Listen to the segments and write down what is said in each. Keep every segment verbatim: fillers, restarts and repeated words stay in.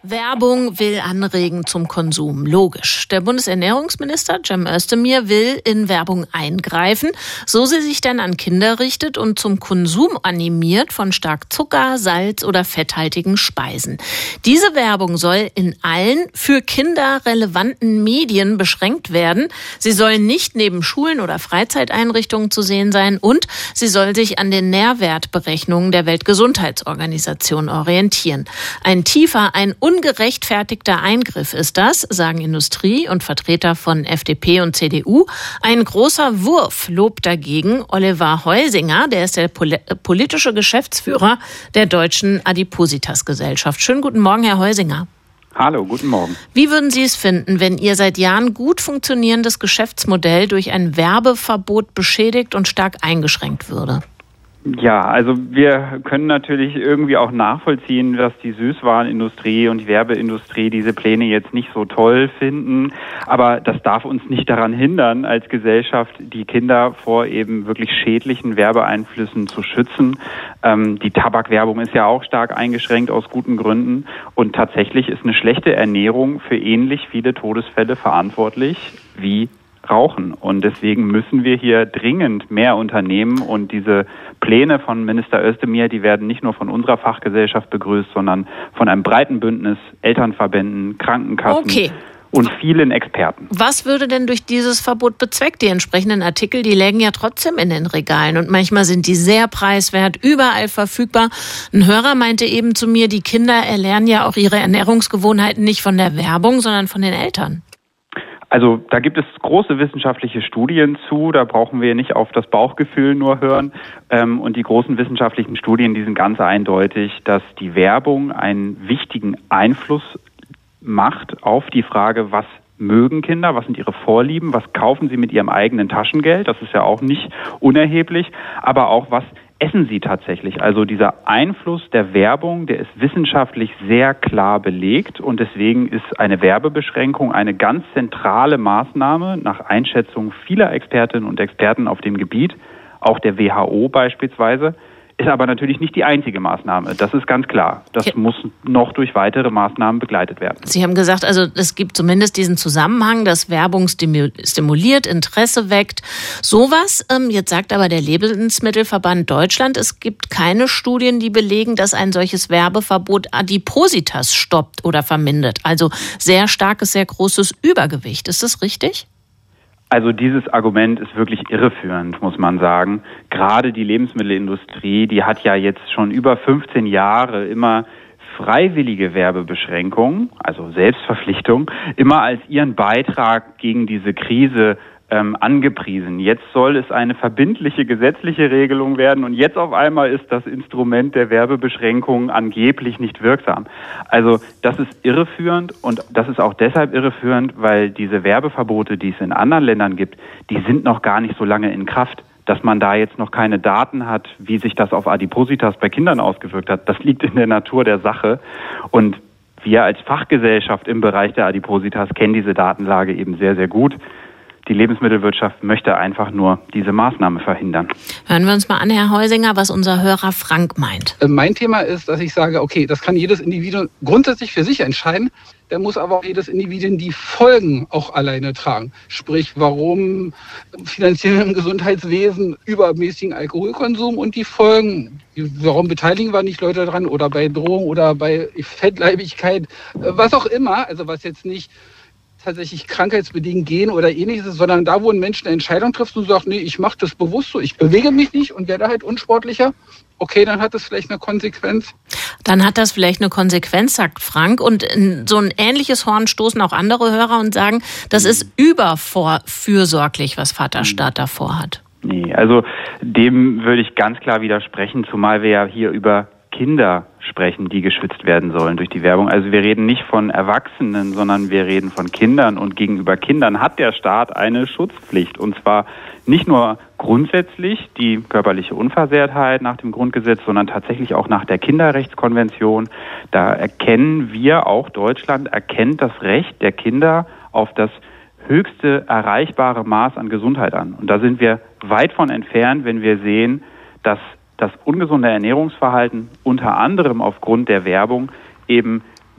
Werbung will anregen zum Konsum. Logisch. Der Bundesernährungsminister Cem Özdemir will in Werbung eingreifen, so sie sich dann an Kinder richtet und zum Konsum animiert von stark Zucker, Salz oder fetthaltigen Speisen. Diese Werbung soll in allen für Kinder relevanten Medien beschränkt werden. Sie soll nicht neben Schulen oder Freizeiteinrichtungen zu sehen sein und sie soll sich an den Nährwertberechnungen der Weltgesundheitsorganisation orientieren. Ein tiefer, ein ungerechtfertigter Eingriff ist das, sagen Industrie und Vertreter von F D P und C D U. Ein großer Wurf lobt dagegen Oliver Heusinger, der ist der pol- politische Geschäftsführer der Deutschen Adipositas-Gesellschaft. Schönen guten Morgen, Herr Heusinger. Hallo, guten Morgen. Wie würden Sie es finden, wenn Ihr seit Jahren gut funktionierendes Geschäftsmodell durch ein Werbeverbot beschädigt und stark eingeschränkt würde? Ja, also wir können natürlich irgendwie auch nachvollziehen, dass die Süßwarenindustrie und die Werbeindustrie diese Pläne jetzt nicht so toll finden. Aber das darf uns nicht daran hindern, als Gesellschaft die Kinder vor eben wirklich schädlichen Werbeeinflüssen zu schützen. Ähm, die Tabakwerbung ist ja auch stark eingeschränkt aus guten Gründen. Und tatsächlich ist eine schlechte Ernährung für ähnlich viele Todesfälle verantwortlich wie Rauchen. Und deswegen müssen wir hier dringend mehr unternehmen. Und diese Pläne von Minister Özdemir, die werden nicht nur von unserer Fachgesellschaft begrüßt, sondern von einem breiten Bündnis, Elternverbänden, Krankenkassen okay. und vielen Experten. Was würde denn durch dieses Verbot bezweckt? Die entsprechenden Artikel, die lägen ja trotzdem in den Regalen und manchmal sind die sehr preiswert, überall verfügbar. Ein Hörer meinte eben zu mir, die Kinder erlernen ja auch ihre Ernährungsgewohnheiten nicht von der Werbung, sondern von den Eltern. Also da gibt es große wissenschaftliche Studien zu, da brauchen wir nicht auf das Bauchgefühl nur hören. Ähm, und die großen wissenschaftlichen Studien, die sind ganz eindeutig, dass die Werbung einen wichtigen Einfluss macht auf die Frage, was mögen Kinder, was sind ihre Vorlieben, was kaufen sie mit ihrem eigenen Taschengeld, das ist ja auch nicht unerheblich, aber auch was essen sie tatsächlich. Also dieser Einfluss der Werbung, der ist wissenschaftlich sehr klar belegt und deswegen ist eine Werbebeschränkung eine ganz zentrale Maßnahme nach Einschätzung vieler Expertinnen und Experten auf dem Gebiet, auch der W H O beispielsweise. Ist aber natürlich nicht die einzige Maßnahme. Das ist ganz klar. Das ja. muss noch durch weitere Maßnahmen begleitet werden. Sie haben gesagt, also es gibt zumindest diesen Zusammenhang, dass Werbung stimuliert, Interesse weckt. Sowas. Ähm, jetzt sagt aber der Lebensmittelverband Deutschland, es gibt keine Studien, die belegen, dass ein solches Werbeverbot Adipositas stoppt oder vermindert. Also sehr starkes, sehr großes Übergewicht. Ist das richtig? Also dieses Argument ist wirklich irreführend, muss man sagen. Gerade die Lebensmittelindustrie, die hat ja jetzt schon über fünfzehn Jahre immer freiwillige Werbebeschränkungen, also Selbstverpflichtung, immer als ihren Beitrag gegen diese Krise ähm, angepriesen. Jetzt soll es eine verbindliche gesetzliche Regelung werden und jetzt auf einmal ist das Instrument der Werbebeschränkung angeblich nicht wirksam. Also das ist irreführend und das ist auch deshalb irreführend, weil diese Werbeverbote, die es in anderen Ländern gibt, die sind noch gar nicht so lange in Kraft. Dass man da jetzt noch keine Daten hat, wie sich das auf Adipositas bei Kindern ausgewirkt hat, das liegt in der Natur der Sache. Und wir als Fachgesellschaft im Bereich der Adipositas kennen diese Datenlage eben sehr, sehr gut. Die Lebensmittelwirtschaft möchte einfach nur diese Maßnahme verhindern. Hören wir uns mal an, Herr Heusinger, was unser Hörer Frank meint. Mein Thema ist, dass ich sage, okay, das kann jedes Individuum grundsätzlich für sich entscheiden. Da muss aber auch jedes Individuum die Folgen auch alleine tragen. Sprich, warum finanzieren wir im Gesundheitswesen übermäßigen Alkoholkonsum und die Folgen? Warum beteiligen wir nicht Leute daran oder bei Drohung oder bei Fettleibigkeit, was auch immer, also was jetzt nicht tatsächlich krankheitsbedingt gehen oder ähnliches, sondern da, wo ein Mensch eine Entscheidung trifft und sagt, nee, ich mache das bewusst so, ich bewege mich nicht und werde halt unsportlicher, okay, dann hat das vielleicht eine Konsequenz. Dann hat das vielleicht eine Konsequenz, sagt Frank. Und in so ein ähnliches Horn stoßen auch andere Hörer und sagen, das ist überfürsorglich, was Vaterstaat da vorhat. Nee, also dem würde ich ganz klar widersprechen, zumal wir ja hier über Kinder sprechen, die geschützt werden sollen durch die Werbung. Also wir reden nicht von Erwachsenen, sondern wir reden von Kindern. Und gegenüber Kindern hat der Staat eine Schutzpflicht. Und zwar nicht nur grundsätzlich die körperliche Unversehrtheit nach dem Grundgesetz, sondern tatsächlich auch nach der Kinderrechtskonvention. Da erkennen wir, auch Deutschland erkennt das Recht der Kinder auf das höchste erreichbare Maß an Gesundheit an. Und da sind wir weit von entfernt, wenn wir sehen, dass das ungesunde Ernährungsverhalten unter anderem aufgrund der Werbung eben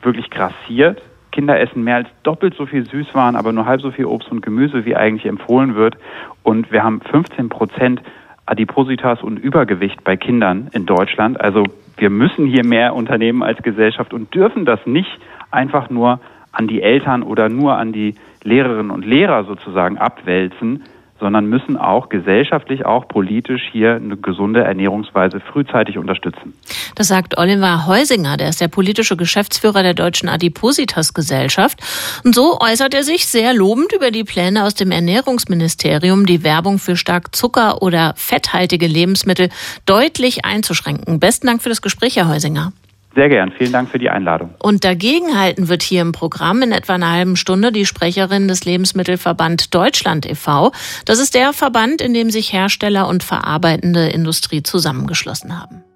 wirklich grassiert. Kinder essen mehr als doppelt so viel Süßwaren, aber nur halb so viel Obst und Gemüse, wie eigentlich empfohlen wird. Und wir haben fünfzehn Prozent Adipositas und Übergewicht bei Kindern in Deutschland. Also wir müssen hier mehr unternehmen als Gesellschaft und dürfen das nicht einfach nur an die Eltern oder nur an die Lehrerinnen und Lehrer sozusagen abwälzen, sondern müssen auch gesellschaftlich, auch politisch hier eine gesunde Ernährungsweise frühzeitig unterstützen. Das sagt Oliver Heusinger, der ist der politische Geschäftsführer der Deutschen Adipositas-Gesellschaft. Und so äußert er sich sehr lobend über die Pläne aus dem Ernährungsministerium, die Werbung für stark zucker- oder fetthaltige Lebensmittel deutlich einzuschränken. Besten Dank für das Gespräch, Herr Heusinger. Sehr gern. Vielen Dank für die Einladung. Und dagegenhalten wird hier im Programm in etwa einer halben Stunde die Sprecherin des Lebensmittelverband Deutschland e V Das ist der Verband, in dem sich Hersteller und verarbeitende Industrie zusammengeschlossen haben.